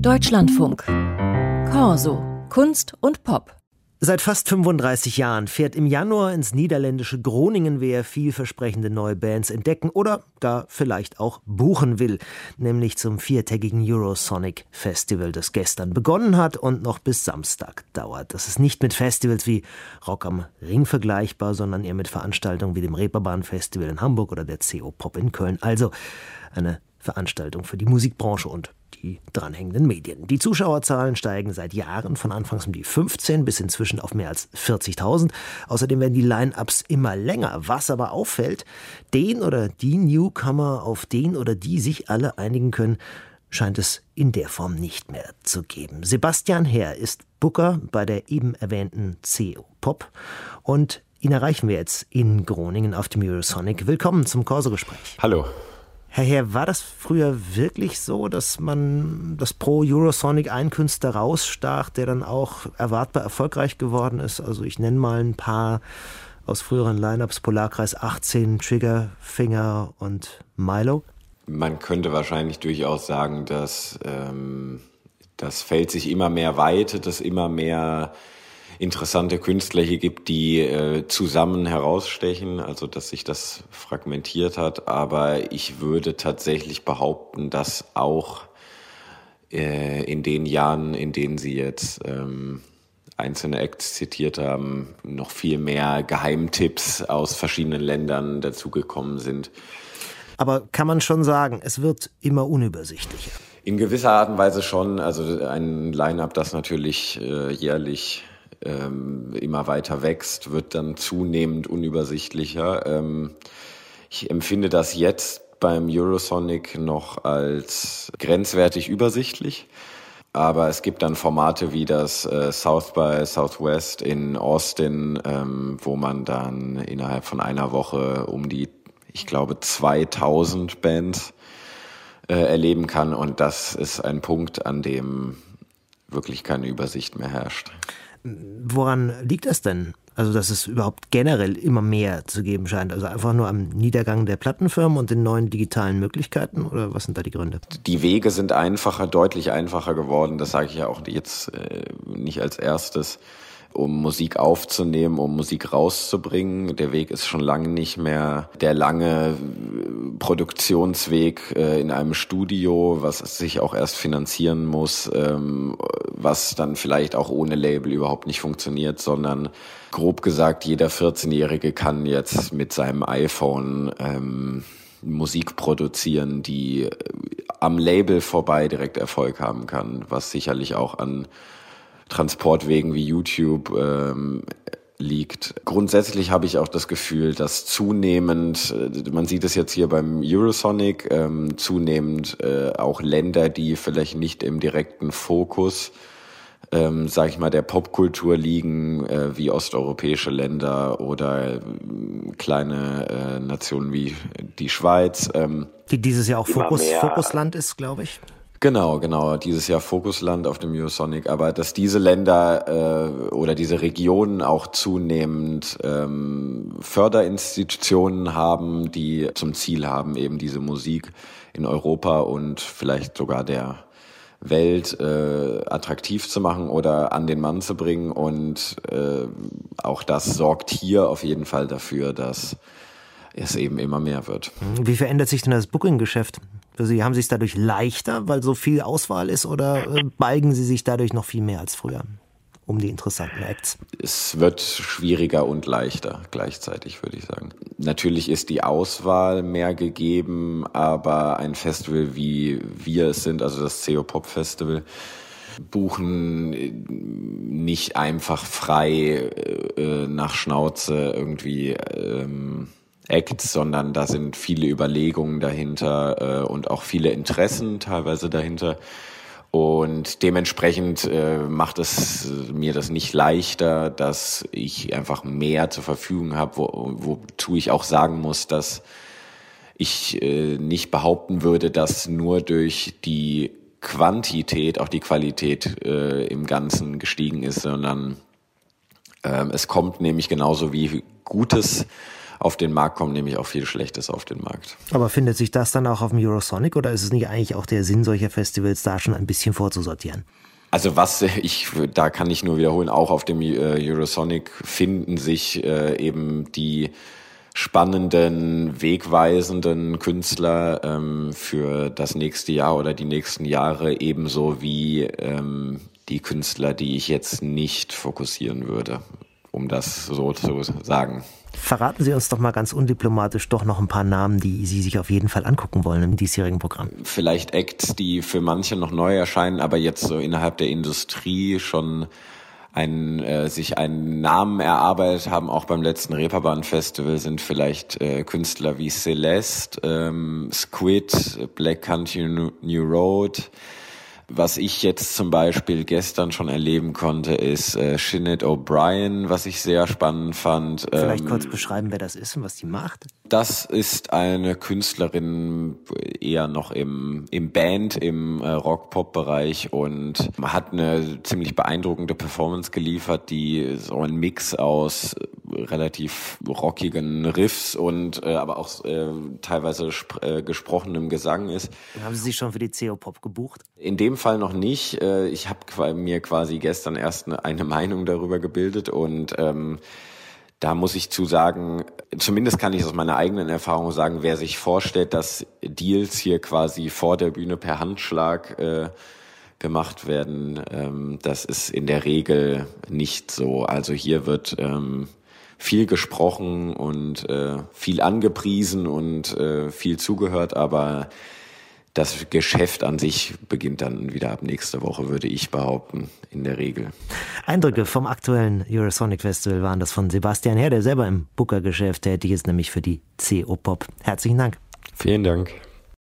Deutschlandfunk. Corso. Kunst und Pop. Seit fast 35 Jahren fährt im Januar ins niederländische Groningen, wer vielversprechende neue Bands entdecken oder gar vielleicht auch buchen will. Nämlich zum 4-tägigen Eurosonic Festival, das gestern begonnen hat und noch bis Samstag dauert. Das ist nicht mit Festivals wie Rock am Ring vergleichbar, sondern eher mit Veranstaltungen wie dem Reeperbahn Festival in Hamburg oder der CO Pop in Köln. Also eine Veranstaltung für die Musikbranche und die dranhängenden Medien. Die Zuschauerzahlen steigen seit Jahren von anfangs um die 15 bis inzwischen auf mehr als 40.000. Außerdem werden die Line-Ups immer länger. Was aber auffällt, den oder die Newcomer, auf den oder die sich alle einigen können, scheint es in der Form nicht mehr zu geben. Sebastian Herr ist Booker bei der eben erwähnten CO Pop und ihn erreichen wir jetzt in Groningen auf dem Eurosonic. Willkommen zum Corso-Gespräch. Hallo. Herr Herr, war das früher wirklich so, dass pro Eurosonic ein Künstler rausstach, der dann auch erwartbar erfolgreich geworden ist? Also ich nenne mal ein paar aus früheren Lineups: Polarkreis 18, Triggerfinger und Milo. Man könnte wahrscheinlich durchaus sagen, dass das Feld sich immer mehr weitet, dass immer mehr interessante Künstler hier gibt, die zusammen herausstechen, also dass sich das fragmentiert hat. Aber ich würde tatsächlich behaupten, dass auch in den Jahren, in denen Sie jetzt einzelne Acts zitiert haben, noch viel mehr Geheimtipps aus verschiedenen Ländern dazugekommen sind. Aber kann man schon sagen, es wird immer unübersichtlicher? In gewisser Art und Weise schon. Also ein Line-Up, das natürlich jährlich immer weiter wächst, wird dann zunehmend unübersichtlicher. Ich empfinde das jetzt beim Eurosonic noch als grenzwertig übersichtlich. Aber es gibt dann Formate wie das South by Southwest in Austin, wo man dann innerhalb von einer Woche um die, ich glaube, 2000 Bands erleben kann. Und das ist ein Punkt, an dem wirklich keine Übersicht mehr herrscht. Woran liegt das denn? Also, dass es überhaupt generell immer mehr zu geben scheint? Also einfach nur am Niedergang der Plattenfirmen und den neuen digitalen Möglichkeiten? Oder was sind da die Gründe? Die Wege sind einfacher, deutlich einfacher geworden. Das sage ich ja auch jetzt nicht als erstes, um Musik aufzunehmen, um Musik rauszubringen. Der Weg ist schon lange nicht mehr der lange Produktionsweg in einem Studio, was sich auch erst finanzieren muss, was dann vielleicht auch ohne Label überhaupt nicht funktioniert, sondern grob gesagt, jeder 14-Jährige kann jetzt mit seinem iPhone Musik produzieren, die am Label vorbei direkt Erfolg haben kann, was sicherlich auch an Transportwegen wie YouTube liegt. Grundsätzlich habe ich auch das Gefühl, dass zunehmend, man sieht es jetzt hier beim Eurosonic, zunehmend auch Länder, die vielleicht nicht im direkten Fokus, sag ich mal, der Popkultur liegen, wie osteuropäische Länder oder kleine Nationen wie die Schweiz. Die dieses Jahr auch Fokusland ist, glaube ich. Genau, dieses Jahr Fokusland auf dem Eurosonic, aber dass diese Länder oder diese Regionen auch zunehmend Förderinstitutionen haben, die zum Ziel haben, eben diese Musik in Europa und vielleicht sogar der Welt attraktiv zu machen oder an den Mann zu bringen, und auch das sorgt hier auf jeden Fall dafür, dass es eben immer mehr wird. Wie verändert sich denn das Booking-Geschäft? Für Sie, haben Sie es dadurch leichter, weil so viel Auswahl ist, oder balgen Sie sich dadurch noch viel mehr als früher um die interessanten Acts? Es wird schwieriger und leichter gleichzeitig, würde ich sagen. Natürlich ist die Auswahl mehr gegeben, aber ein Festival wie wir es sind, also das CO Pop Festival, buchen nicht einfach frei nach Schnauze irgendwie Acts, sondern da sind viele Überlegungen dahinter und auch viele Interessen teilweise dahinter. Und dementsprechend macht es mir das nicht leichter, dass ich einfach mehr zur Verfügung habe, wozu ich auch sagen muss, dass ich nicht behaupten würde, dass nur durch die Quantität auch die Qualität im Ganzen gestiegen ist, sondern es kommt nämlich genauso wie Gutes auf den Markt kommt, nämlich auch viel Schlechtes auf den Markt. Aber findet sich das dann auch auf dem Eurosonic oder ist es nicht eigentlich auch der Sinn solcher Festivals, da schon ein bisschen vorzusortieren? Also da kann ich nur wiederholen, auch auf dem Eurosonic finden sich eben die spannenden, wegweisenden Künstler für das nächste Jahr oder die nächsten Jahre, ebenso wie die Künstler, die ich jetzt nicht fokussieren würde, um das so zu sagen. Verraten Sie uns doch mal ganz undiplomatisch doch noch ein paar Namen, die Sie sich auf jeden Fall angucken wollen im diesjährigen Programm. Vielleicht Acts, die für manche noch neu erscheinen, aber jetzt so innerhalb der Industrie schon sich einen Namen erarbeitet haben, auch beim letzten Reeperbahn-Festival, sind vielleicht Künstler wie Celeste, Squid, Black Country New Road. Was ich jetzt zum Beispiel gestern schon erleben konnte, ist Sinead O'Brien, was ich sehr spannend fand. Vielleicht kurz beschreiben, wer das ist und was die macht? Das ist eine Künstlerin eher noch im Band, im Rock-Pop-Bereich und hat eine ziemlich beeindruckende Performance geliefert, die so ein Mix aus relativ rockigen Riffs und aber auch teilweise gesprochenem Gesang ist. Haben Sie sich schon für die CO-Pop gebucht? In dem Fall noch nicht. Ich habe mir quasi gestern erst eine Meinung darüber gebildet und da muss ich zu sagen, zumindest kann ich aus meiner eigenen Erfahrung sagen, wer sich vorstellt, dass Deals hier quasi vor der Bühne per Handschlag gemacht werden, das ist in der Regel nicht so. Also hier wird viel gesprochen und viel angepriesen und viel zugehört, aber das Geschäft an sich beginnt dann wieder ab nächster Woche, würde ich behaupten, in der Regel. Eindrücke vom aktuellen Eurosonic Festival waren das von Sebastian Herr, der selber im Booker-Geschäft tätig ist, nämlich für die CO-Pop. Herzlichen Dank. Vielen Dank.